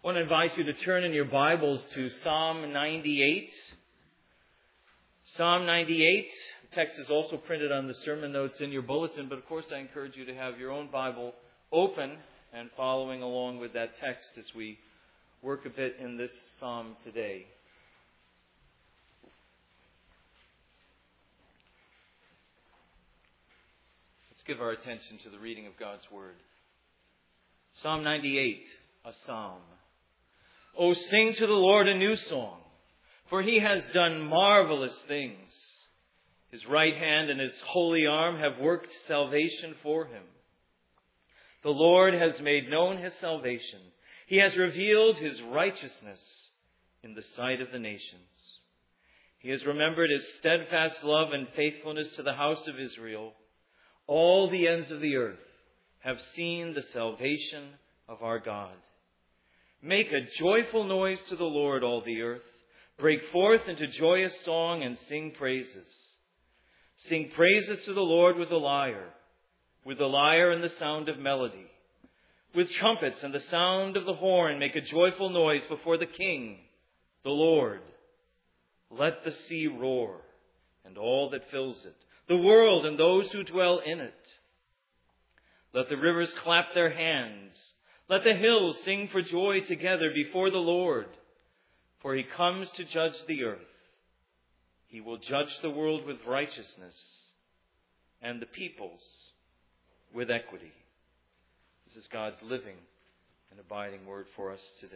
I want to invite you to turn in your Bibles to Psalm 98. Psalm 98. The text is also printed on the sermon notes in your bulletin, but of course I encourage you to have your own Bible open and following along with that text as we work a bit in this psalm today. Let's give our attention to the reading of God's Word. Psalm 98, a psalm. Oh, sing to the Lord a new song, for He has done marvelous things. His right hand and His holy arm have worked salvation for Him. The Lord has made known His salvation. He has revealed His righteousness in the sight of the nations. He has remembered His steadfast love and faithfulness to the house of Israel. All the ends of the earth have seen the salvation of our God. Make a joyful noise to the Lord, all the earth. Break forth into joyous song and sing praises. Sing praises to the Lord with the lyre and the sound of melody. With trumpets and the sound of the horn, make a joyful noise before the King, the Lord. Let the sea roar and all that fills it, the world and those who dwell in it. Let the rivers clap their hands. Let the hills sing for joy together before the Lord. For He comes to judge the earth. He will judge the world with righteousness and the peoples with equity. This is God's living and abiding word for us today.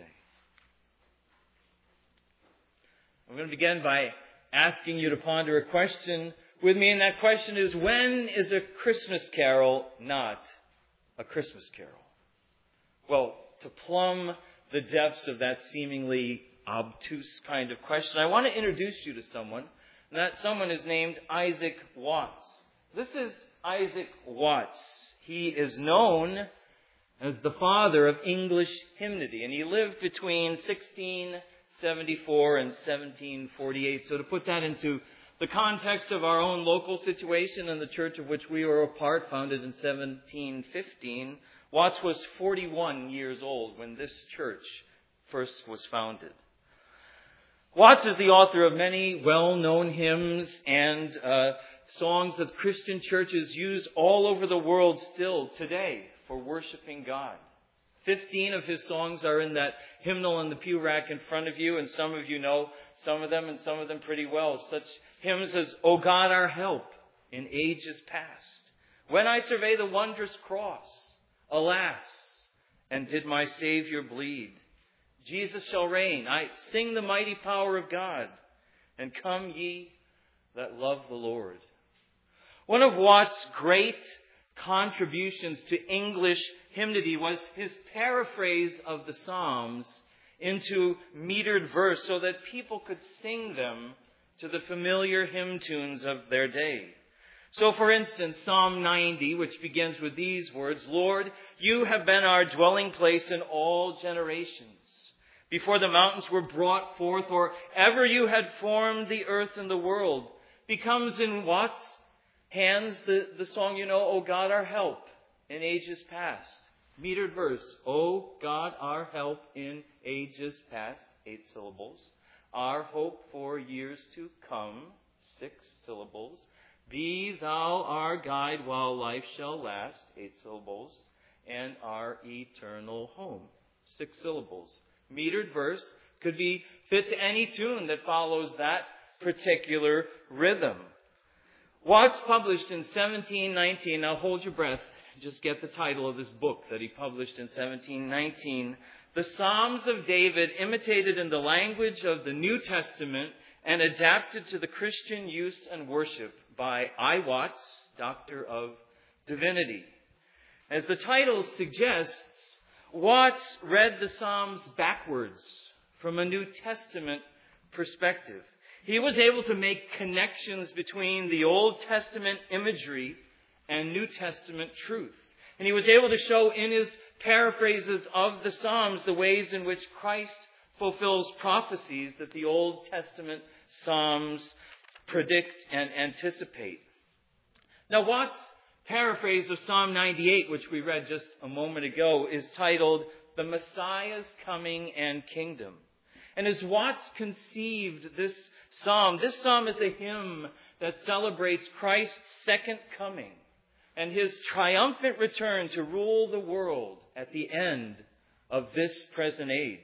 I'm going to begin by asking you to ponder a question with me, and that question is, when is a Christmas carol not a Christmas carol? Well, to plumb the depths of that seemingly obtuse kind of question, I want to introduce you to someone, and that someone is named Isaac Watts. This is Isaac Watts. He is known as the father of English hymnody, and he lived between 1674 and 1748. So to put that into the context of our own local situation and the church of which we were a part, founded in 1715, Watts was 41 years old when this church first was founded. Watts is the author of many well-known hymns and songs that Christian churches use all over the world still today for worshiping God. 15 of his songs are in that hymnal in the pew rack in front of you, and some of you know some of them and some of them pretty well. Such hymns as O God Our Help in Ages Past, When I Survey the Wondrous Cross, Alas, and Did My Savior Bleed, Jesus Shall Reign, I Sing the Mighty Power of God, and Come Ye That Love the Lord. One of Watts' great contributions to English hymnody was his paraphrase of the Psalms into metered verse so that people could sing them to the familiar hymn tunes of their day. So, for instance, Psalm 90, which begins with these words, Lord, You have been our dwelling place in all generations. Before the mountains were brought forth, or ever You had formed the earth and the world, becomes in Watts' hands the song you know, O God Our Help in Ages Past. Metered verse, O God Our Help in Ages Past, 8 syllables. Our hope for years to come, 6 syllables. Be Thou our guide while life shall last, 8 syllables. And our eternal home, 6 syllables. Metered verse could be fit to any tune that follows that particular rhythm. Watts published in 1719, now hold your breath, just get the title of this book that he published in 1719, The Psalms of David, imitated in the language of the New Testament and adapted to the Christian use and worship, by I. Watts, Doctor of Divinity. As the title suggests, Watts read the Psalms backwards from a New Testament perspective. He was able to make connections between the Old Testament imagery and New Testament truth. And he was able to show in his paraphrases of the Psalms the ways in which Christ fulfills prophecies that the Old Testament Psalms predict and anticipate. Now, Watts' paraphrase of Psalm 98, which we read just a moment ago, is titled the Messiah's coming and kingdom. And as Watts conceived this psalm is a hymn that celebrates Christ's second coming and his triumphant return to rule the world at the end of this present age.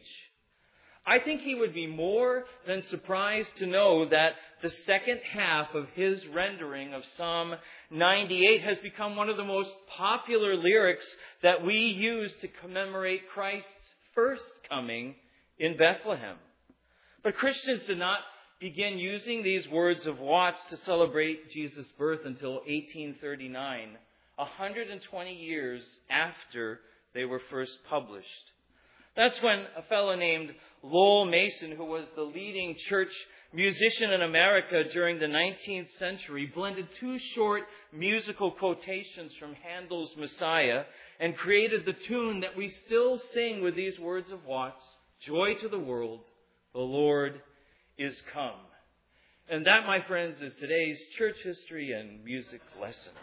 I think he would be more than surprised to know that the second half of his rendering of Psalm 98 has become one of the most popular lyrics that we use to commemorate Christ's first coming in Bethlehem. But Christians did not begin using these words of Watts to celebrate Jesus' birth until 1839, 120 years after they were first published. That's when a fellow named Lowell Mason, who was the leading church musician in America during the 19th century, blended two short musical quotations from Handel's Messiah and created the tune that we still sing with these words of Watts, "Joy to the world, the Lord is come." And that, my friends, is today's church history and music lesson.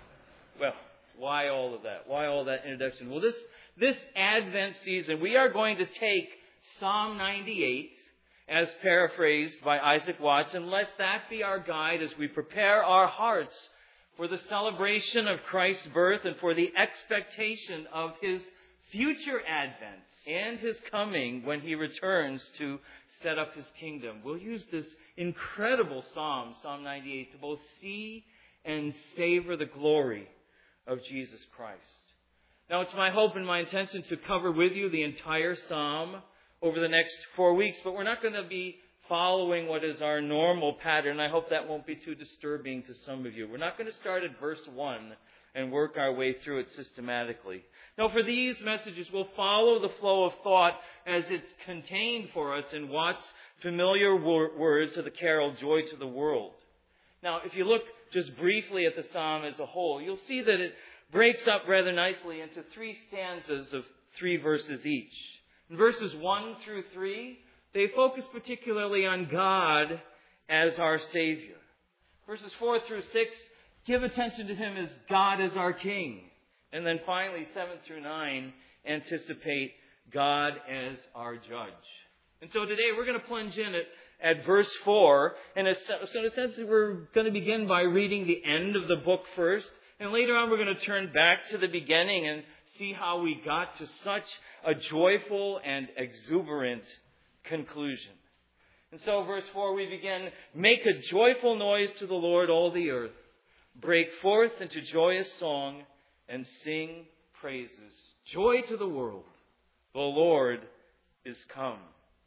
Well, why all of that? Why all that introduction? Well, this Advent season, we are going to take Psalm 98, as paraphrased by Isaac Watts, and let that be our guide as we prepare our hearts for the celebration of Christ's birth and for the expectation of his future advent and his coming when he returns to set up his kingdom. We'll use this incredible psalm, Psalm 98, to both see and savor the glory of Jesus Christ. Now, it's my hope and my intention to cover with you the entire psalm over the next 4 weeks, but we're not going to be following what is our normal pattern. I hope that won't be too disturbing to some of you. We're not going to start at verse 1 and work our way through it systematically. No, for these messages, we'll follow the flow of thought as it's contained for us in Watts' familiar words of the carol, "Joy to the World." Now, if you look just briefly at the psalm as a whole, you'll see that it breaks up rather nicely into 3 stanzas of 3 verses each. In verses 1 through 3, they focus particularly on God as our Savior. Verses 4 through 6 give attention to Him as God as our King. And then finally, 7 through 9 anticipate God as our Judge. And so today we're going to plunge in at verse 4. And so in a sense, we're going to begin by reading the end of the book first. And later on, we're going to turn back to the beginning and see how we got to such a joyful and exuberant conclusion. And so, verse 4, we begin, "Make a joyful noise to the Lord, all the earth. Break forth into joyous song and sing praises. Joy to the world. The Lord is come."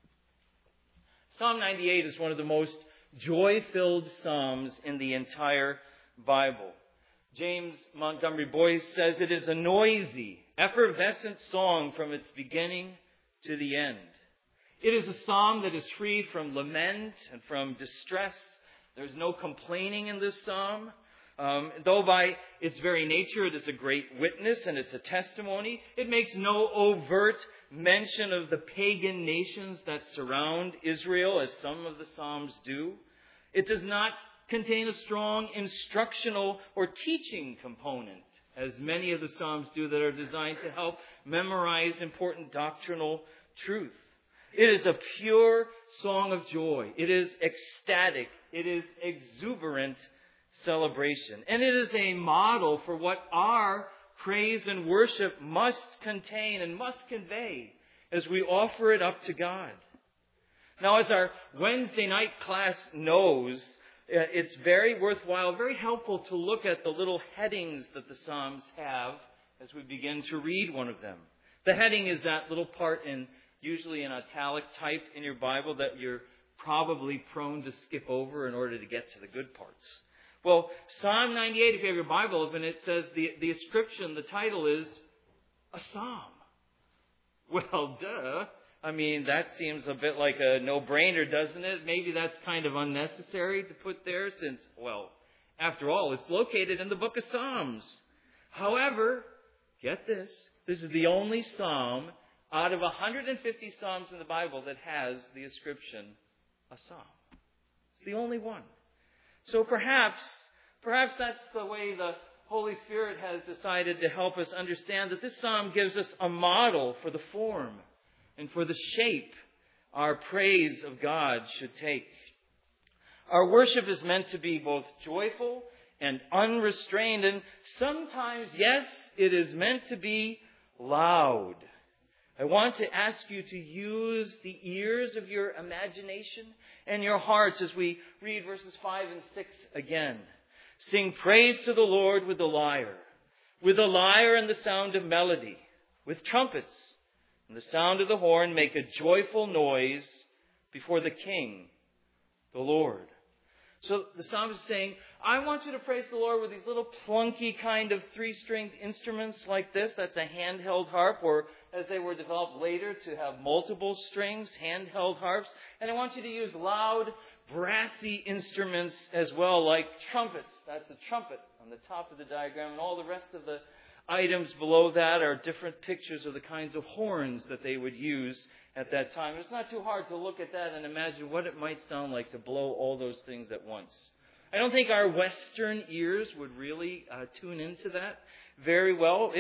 Psalm 98 is one of the most joy-filled psalms in the entire Bible. James Montgomery Boyce says it is a noisy, effervescent song from its beginning to the end. It is a psalm that is free from lament and from distress. There's no complaining in this psalm. Though by its very nature it is a great witness and it's a testimony, it makes no overt mention of the pagan nations that surround Israel, as some of the psalms do. It does not contain a strong instructional or teaching component, as many of the psalms do that are designed to help memorize important doctrinal truth. It is a pure song of joy. It is ecstatic. It is exuberant celebration. And it is a model for what our praise and worship must contain and must convey as we offer it up to God. Now, as our Wednesday night class knows, it's very worthwhile, very helpful to look at the little headings that the Psalms have as we begin to read one of them. The heading is that little part usually in italic type in your Bible that you're probably prone to skip over in order to get to the good parts. Well, Psalm 98, if you have your Bible open, it says the inscription, the title is a psalm. Well, duh. I mean, that seems a bit like a no-brainer, doesn't it? Maybe that's kind of unnecessary to put there since, well, after all, it's located in the book of Psalms. However, get this. This is the only psalm out of 150 psalms in the Bible that has the inscription, a psalm. It's the only one. So perhaps that's the way the Holy Spirit has decided to help us understand that this psalm gives us a model for the form and for the shape our praise of God should take. Our worship is meant to be both joyful and unrestrained, and sometimes, yes, it is meant to be loud. I want to ask you to use the ears of your imagination and your hearts as we read verses 5 and 6 again. Sing praise to the Lord with the lyre and the sound of melody, with trumpets and the sound of the horn. Make a joyful noise before the King, the Lord. So the psalmist is saying, I want you to praise the Lord with these little plunky kind of 3-stringed instruments like this. That's a handheld harp, or as they were developed later to have multiple strings, handheld harps. And I want you to use loud, brassy instruments as well, like trumpets. That's a trumpet on the top of the diagram. And all the rest of the items below that are different pictures of the kinds of horns that they would use at that time. It's not too hard to look at that and imagine what it might sound like to blow all those things at once. I don't think our Western ears would really tune into that very well.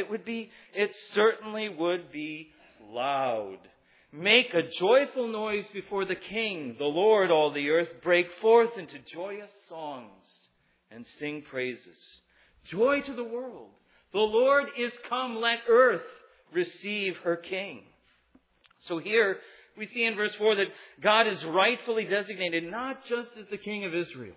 It certainly would be loud. Make a joyful noise before the King, the Lord, all the earth. Break forth into joyous songs and sing praises. Joy to the world. The Lord is come. Let earth receive her King. So here we see in verse 4 that God is rightfully designated not just as the King of Israel.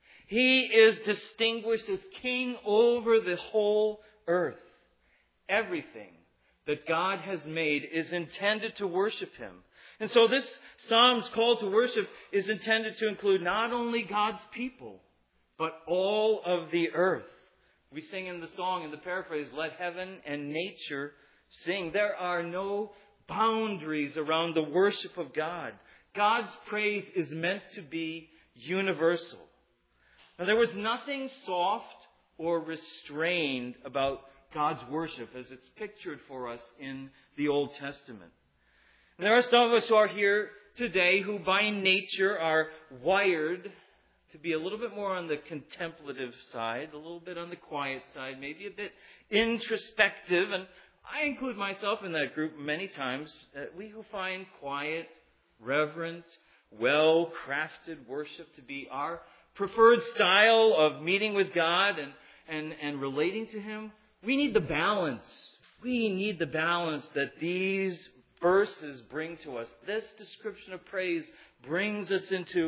He is distinguished as King over the whole earth. Everything that God has made is intended to worship Him. And so this psalm's call to worship is intended to include not only God's people, but all of the earth. We sing in the song, in the paraphrase, let heaven and nature sing. There are no boundaries around the worship of God. God's praise is meant to be universal. Now, there was nothing soft or restrained about God's worship as it's pictured for us in the Old Testament. And there are some of us who are here today who by nature are wired to be a little bit more on the contemplative side, a little bit on the quiet side, maybe a bit introspective. And I include myself in that group many times. We who find quiet, reverent, well-crafted worship to be our preferred style of meeting with God and relating to Him. We need the balance. We need the balance that these verses bring to us. This description of praise brings us into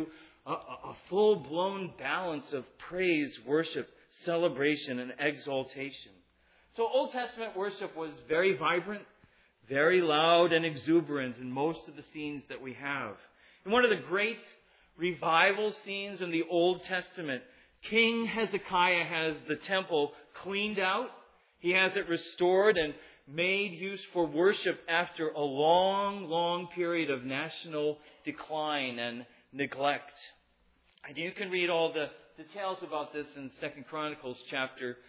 a full-blown balance of praise, worship, celebration, and exaltation. So Old Testament worship was very vibrant, very loud, and exuberant in most of the scenes that we have. In one of the great revival scenes in the Old Testament, King Hezekiah has the temple cleaned out. He has it restored and made use for worship after a long, long period of national decline and neglect. And you can read all the details about this in 2 Chronicles chapter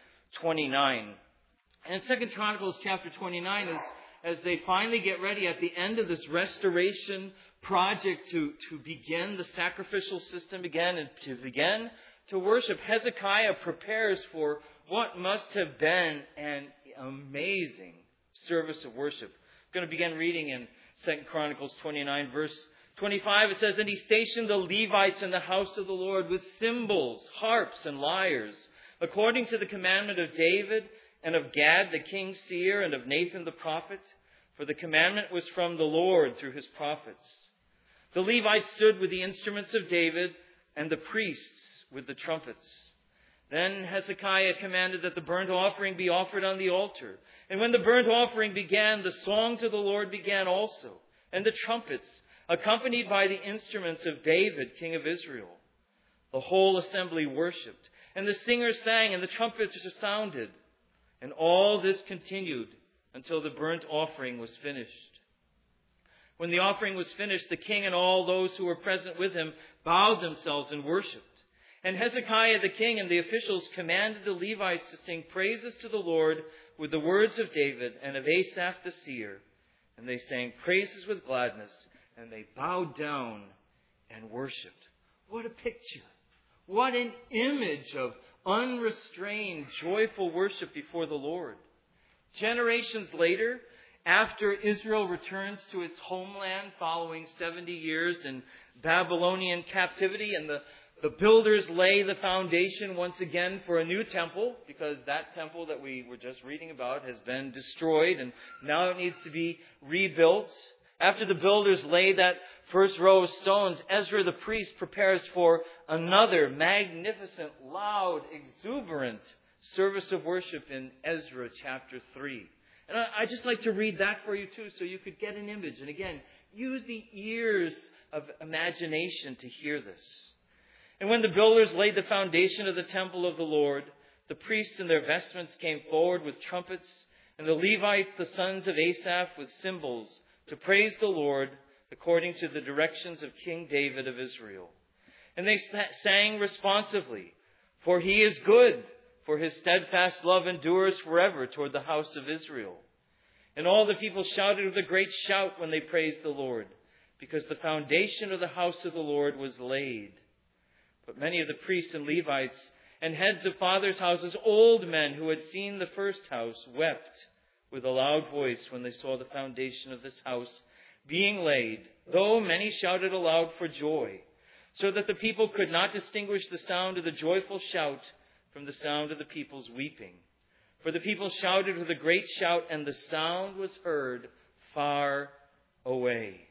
29. And in 2 Chronicles chapter 29, as they finally get ready at the end of this restoration project to begin the sacrificial system again and to begin to worship, Hezekiah prepares for what must have been an amazing service of worship. I'm going to begin reading in 2 Chronicles 29, verse 25. It says, And he stationed the Levites in the house of the Lord with cymbals, harps, and lyres, according to the commandment of David and of Gad the king's seer and of Nathan the prophet, for the commandment was from the Lord through his prophets. The Levites stood with the instruments of David, and the priests with the trumpets. Then Hezekiah commanded that the burnt offering be offered on the altar. And when the burnt offering began, the song to the Lord began also, and the trumpets, accompanied by the instruments of David, king of Israel. The whole assembly worshipped, and the singers sang, and the trumpets sounded. And all this continued until the burnt offering was finished. When the offering was finished, the king and all those who were present with him bowed themselves and worshipped. And Hezekiah the king and the officials commanded the Levites to sing praises to the Lord with the words of David and of Asaph the seer. And they sang praises with gladness, and they bowed down and worshipped. What a picture. What an image of unrestrained, joyful worship before the Lord. Generations later, after Israel returns to its homeland following 70 years in Babylonian captivity, and the builders lay the foundation once again for a new temple, because that temple that we were just reading about has been destroyed and now it needs to be rebuilt. After the builders lay that first row of stones, Ezra the priest prepares for another magnificent, loud, exuberant service of worship in Ezra chapter 3. And I'd just like to read that for you too, so you could get an image. And again, use the ears of imagination to hear this. And when the builders laid the foundation of the temple of the Lord, the priests in their vestments came forward with trumpets, and the Levites, the sons of Asaph, with cymbals, to praise the Lord according to the directions of King David of Israel. And they sang responsively, "For he is good, for his steadfast love endures forever toward the house of Israel." And all the people shouted with a great shout when they praised the Lord, because the foundation of the house of the Lord was laid. But many of the priests and Levites and heads of fathers' houses, old men who had seen the first house, wept with a loud voice when they saw the foundation of this house being laid, though many shouted aloud for joy, so that the people could not distinguish the sound of the joyful shout from the sound of the people's weeping. For the people shouted with a great shout, and the sound was heard far away.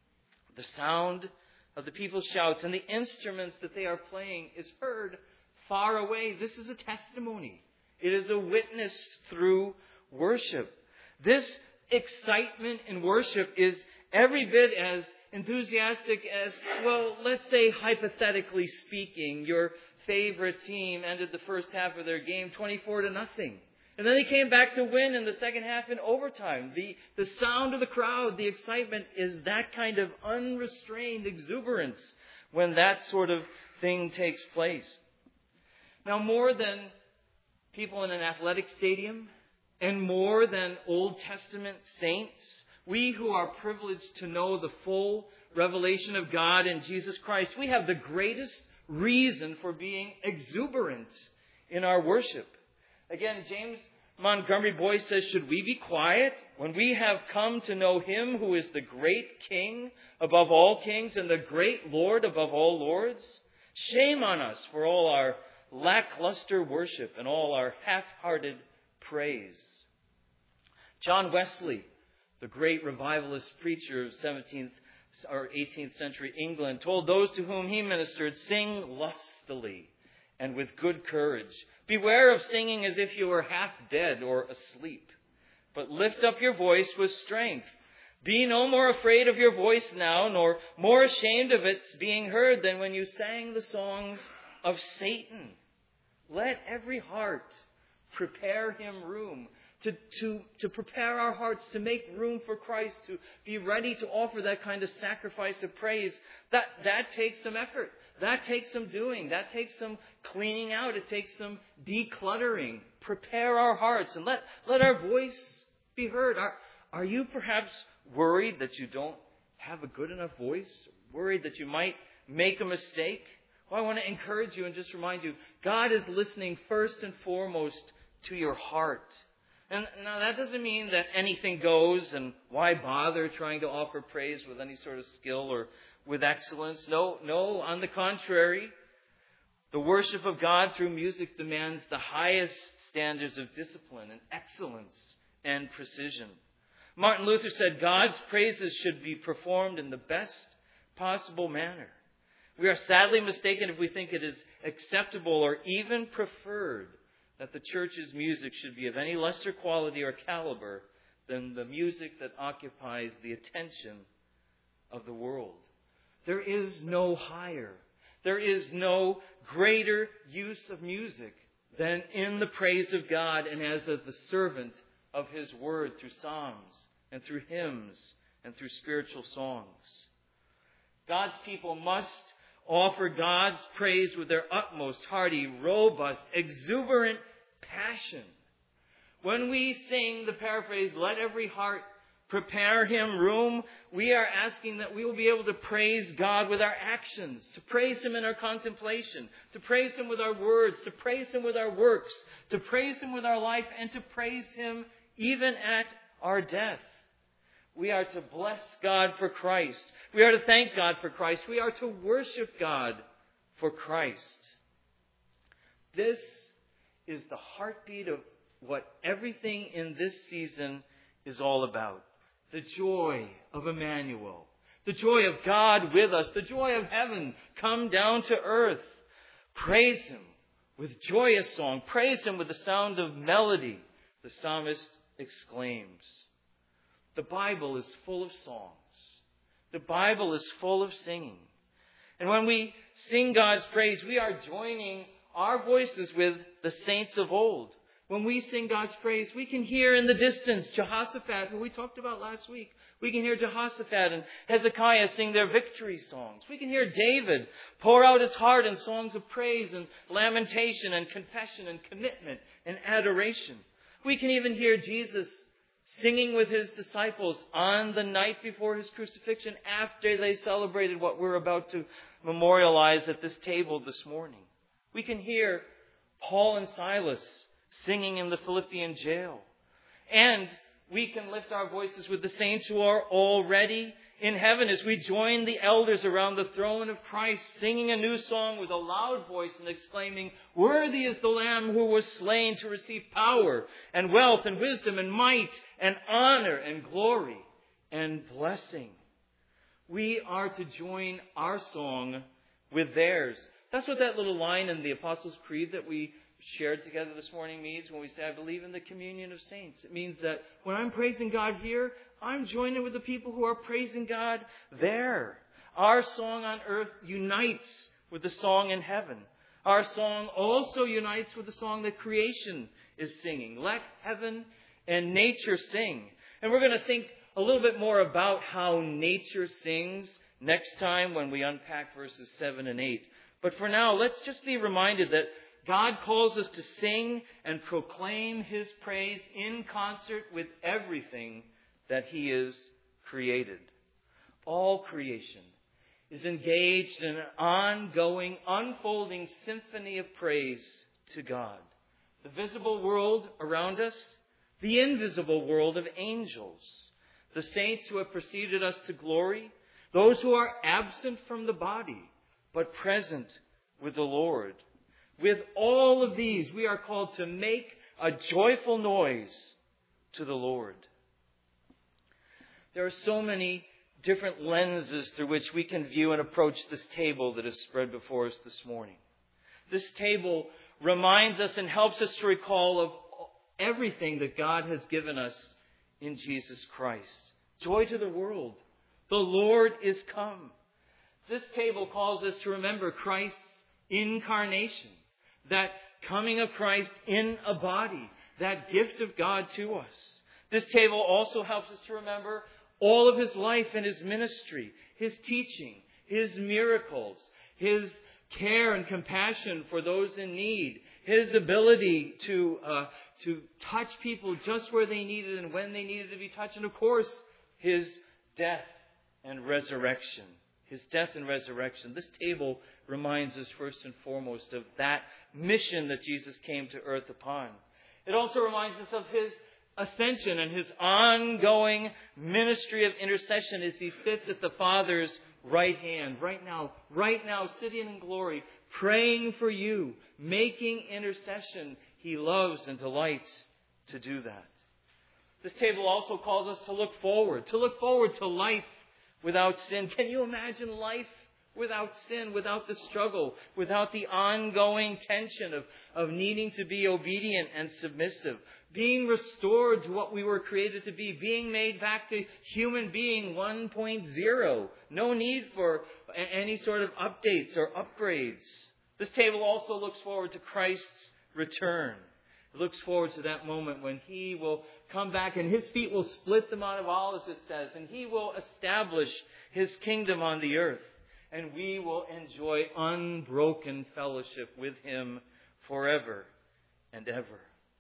The sound of the people's shouts and the instruments that they are playing is heard far away. This is a testimony. It is a witness through worship. This excitement in worship is every bit as enthusiastic as, well, let's say hypothetically speaking, your favorite team ended the first half of their game 24-0. And then they came back to win in the second half in overtime. The sound of the crowd, the excitement is that kind of unrestrained exuberance when that sort of thing takes place. Now, more than people in an athletic stadium and more than Old Testament saints, we who are privileged to know the full revelation of God in Jesus Christ, we have the greatest reason for being exuberant in our worship. Again, James Montgomery Boyce says, should we be quiet when we have come to know Him who is the great King above all kings and the great Lord above all lords? Shame on us for all our lackluster worship and all our half-hearted praise. John Wesley, the great revivalist preacher of 17th or 18th century England, told those to whom he ministered, "Sing lustily and with good courage. Beware of singing as if you were half dead or asleep, but lift up your voice with strength. Be no more afraid of your voice now, nor more ashamed of its being heard than when you sang the songs of Satan. Let every heart prepare him room." To prepare our hearts to make room for Christ, to be ready to offer that kind of sacrifice of praise, that takes some effort. That takes some doing. That takes some cleaning out. It takes some decluttering. Prepare our hearts and let our voice be heard. Are you perhaps worried that you don't have a good enough voice? Worried that you might make a mistake? Well, I want to encourage you and just remind you, God is listening first and foremost to your heart. And now that doesn't mean that anything goes and why bother trying to offer praise with any sort of skill or with excellence. No, on the contrary, the worship of God through music demands the highest standards of discipline and excellence and precision. Martin Luther said God's praises should be performed in the best possible manner. We are sadly mistaken if we think it is acceptable or even preferred that the church's music should be of any lesser quality or caliber than the music that occupies the attention of the world. There is no higher, there is no greater use of music than in the praise of God and as of the servant of His Word through psalms and through hymns and through spiritual songs. God's people must offer God's praise with their utmost, hearty, robust, exuberant passion. When we sing the paraphrase, "Let every heart prepare Him room, we are asking that we will be able to praise God with our actions, to praise Him in our contemplation, to praise Him with our words, to praise Him with our works, to praise Him with our life, and to praise Him even at our death. We are to bless God for Christ. We are to thank God for Christ. We are to worship God for Christ. This is the heartbeat of what everything in this season is all about. The joy of Emmanuel. The joy of God with us. The joy of heaven come down to earth. Praise Him with joyous song. Praise Him with the sound of melody. The psalmist exclaims. The Bible is full of songs. The Bible is full of singing. And when we sing God's praise, we are joining our voices with the saints of old. When we sing God's praise, we can hear in the distance Jehoshaphat, who we talked about last week. We can hear Jehoshaphat and Hezekiah sing their victory songs. We can hear David pour out his heart in songs of praise and lamentation and confession and commitment and adoration. We can even hear Jesus singing with His disciples on the night before His crucifixion after they celebrated what we're about to memorialize at this table this morning. We can hear Paul and Silas singing in the Philippian jail. And we can lift our voices with the saints who are already in heaven as we join the elders around the throne of Christ, singing a new song with a loud voice and exclaiming, "Worthy is the Lamb who was slain to receive power and wealth and wisdom and might and honor and glory and blessing." We are to join our song with theirs. That's what that little line in the Apostles' Creed that we shared together this morning means when we say, "I believe in the communion of saints." It means that when I'm praising God here, I'm joining with the people who are praising God there. Our song on earth unites with the song in heaven. Our song also unites with the song that creation is singing. Let heaven and nature sing. And we're going to think a little bit more about how nature sings next time when we unpack verses 7 and 8. But for now, let's just be reminded that God calls us to sing and proclaim His praise in concert with everything that He has created. All creation is engaged in an ongoing, unfolding symphony of praise to God. The visible world around us, the invisible world of angels, the saints who have preceded us to glory, those who are absent from the body, but present with the Lord. With all of these, we are called to make a joyful noise to the Lord. There are so many different lenses through which we can view and approach this table that is spread before us this morning. This table reminds us and helps us to recall of everything that God has given us in Jesus Christ. Joy to the world. The Lord is come. This table calls us to remember Christ's incarnation. That coming of Christ in a body, that gift of God to us. This table also helps us to remember all of His life and His ministry, His teaching, His miracles, His care and compassion for those in need, His ability to touch people just where they needed and when they needed to be touched, and of course, His death and resurrection. His death and resurrection. This table reminds us first and foremost of that mission that Jesus came to earth upon. It also reminds us of His ascension and His ongoing ministry of intercession as He sits at the Father's right hand. Right now, sitting in glory, praying for you, making intercession. He loves and delights to do that. This table also calls us to look forward to life without sin. Can you imagine life without sin, without the struggle, without the ongoing tension of needing to be obedient and submissive, being restored to what we were created to be, being made back to human being 1.0. No need for any sort of updates or upgrades. This table also looks forward to Christ's return. It looks forward to that moment when He will come back and His feet will split the Mount of Olives, it says, and He will establish His kingdom on the earth. And we will enjoy unbroken fellowship with Him forever and ever.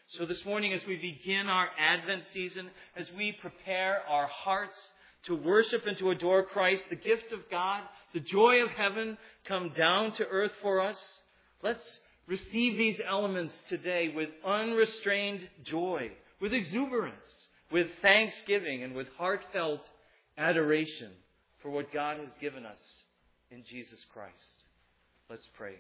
So this morning, as we begin our Advent season, as we prepare our hearts to worship and to adore Christ, the gift of God, the joy of heaven come down to earth for us, let's receive these elements today with unrestrained joy, with exuberance, with thanksgiving, and with heartfelt adoration for what God has given us in Jesus Christ. Let's pray.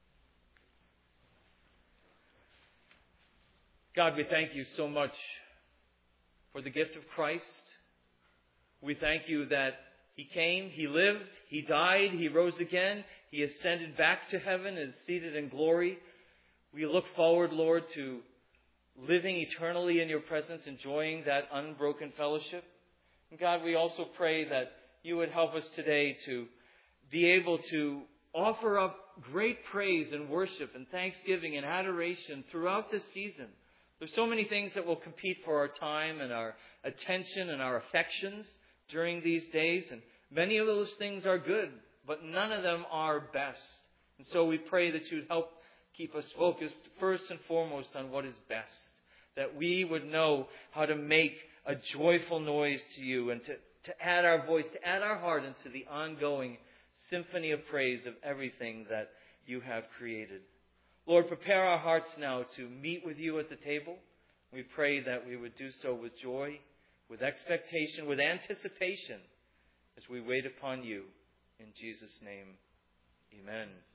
God, we thank you so much for the gift of Christ. We thank you that He came, He lived, He died, He rose again, He ascended back to heaven, is seated in glory. We look forward, Lord, to living eternally in your presence, enjoying that unbroken fellowship. And God, we also pray that you would help us today to be able to offer up great praise and worship and thanksgiving and adoration throughout this season. There's so many things that will compete for our time and our attention and our affections during these days. And many of those things are good, but none of them are best. And so we pray that you'd help keep us focused first and foremost on what is best. That we would know how to make a joyful noise to you and to add our voice, to add our heart into the ongoing symphony of praise of everything that you have created. Lord, prepare our hearts now to meet with you at the table. We pray that we would do so with joy, with expectation, with anticipation as we wait upon you. In Jesus' name, amen.